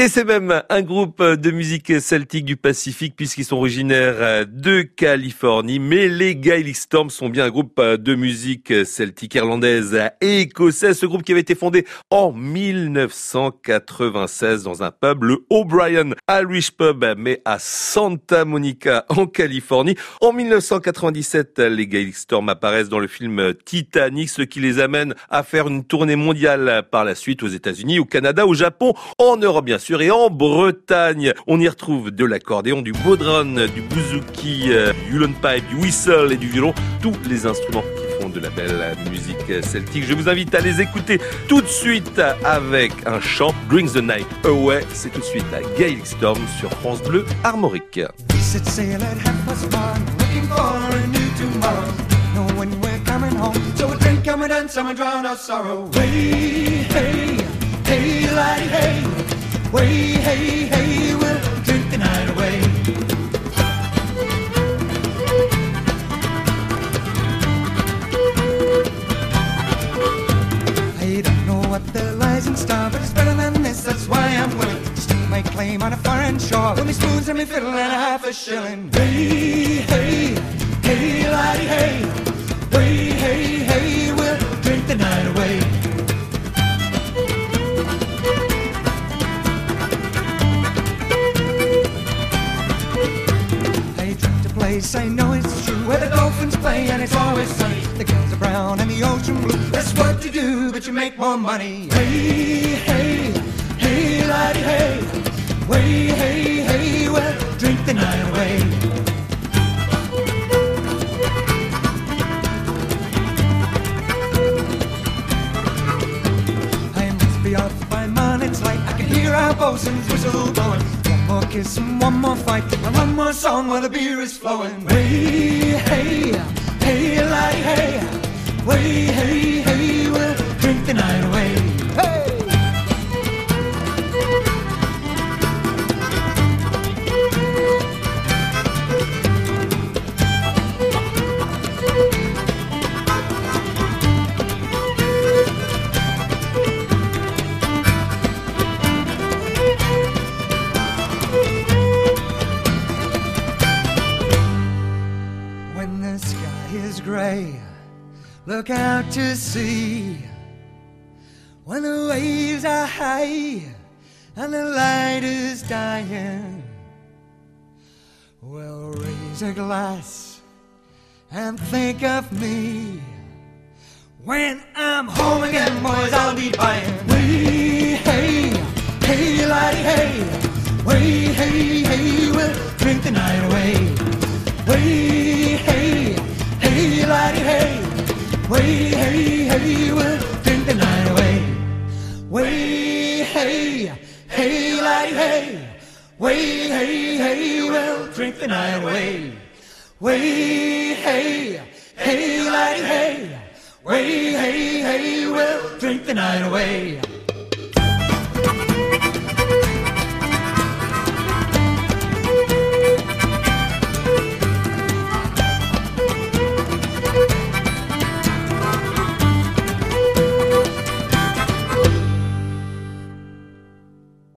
Et c'est même un groupe de musique celtique du Pacifique puisqu'ils sont originaires de Californie. Mais les Gaelic Storm sont bien un groupe de musique celtique irlandaise et écossaise. Ce groupe qui avait été fondé en 1996 dans un pub, le O'Brien Irish Pub, mais à Santa Monica en Californie. En 1997, les Gaelic Storm apparaissent dans le film Titanic, ce qui les amène à faire une tournée mondiale par la suite aux États-Unis, au Canada, au Japon, en Europe bien sûr et en Bretagne. On y retrouve de l'accordéon, du bodhrán, du bouzouki, du hullen pipe, du whistle et du violon, tous les instruments qui font de la belle musique celtique. Je vous invite à les écouter tout de suite avec un chant, Brings the Night Away. C'est tout de suite à Gaelic Storm sur France Bleu Armorique. We set sail at 1:30, looking for a new tomorrow. Know when we're coming home, so we'll drink and we'll dance and we'll drown our sorrow. Way, hey, hey, laddie, hey. Way, hey, hey, we'll drink the night away. I don't know what there lies in store, but it's better than this, that's why I'm willing to stake my claim on a foreign shore. With me spoons and me fiddle and a half a shilling. Hey, hey, hey, laddie, hey. Way, hey, hey, we'll drink the night away. I know it's true, where the dolphins play and it's always sunny. The girls are brown and the ocean blue. That's what you do, but you make more money. Hey, hey, hey, laddie, hey. Way, hey, hey, well, drink the night away. I must be off by morning's light. I can hear our bosun's whistle blowing. One more kiss and one more fight, and one more song while the beer is flowing. Way, hey, hey, laddie, hey. Way, hey, hey, we'll drink the night away. Hey! Look out to sea when the waves are high and the light is dying. Well, raise a glass and think of me. When I'm home again, boys, I'll be buying. Way, hey, hey, laddie, hey. Way, hey, hey, we'll drink the night away. Way, hey, hey, laddie, hey. Way, hey, hey, we'll drink the night away. Way, hey, hey, laddie, hey. Way, hey, hey, we'll drink the night away. Way, hey, hey, laddie, hey. Way, hey, hey, we'll drink the night away.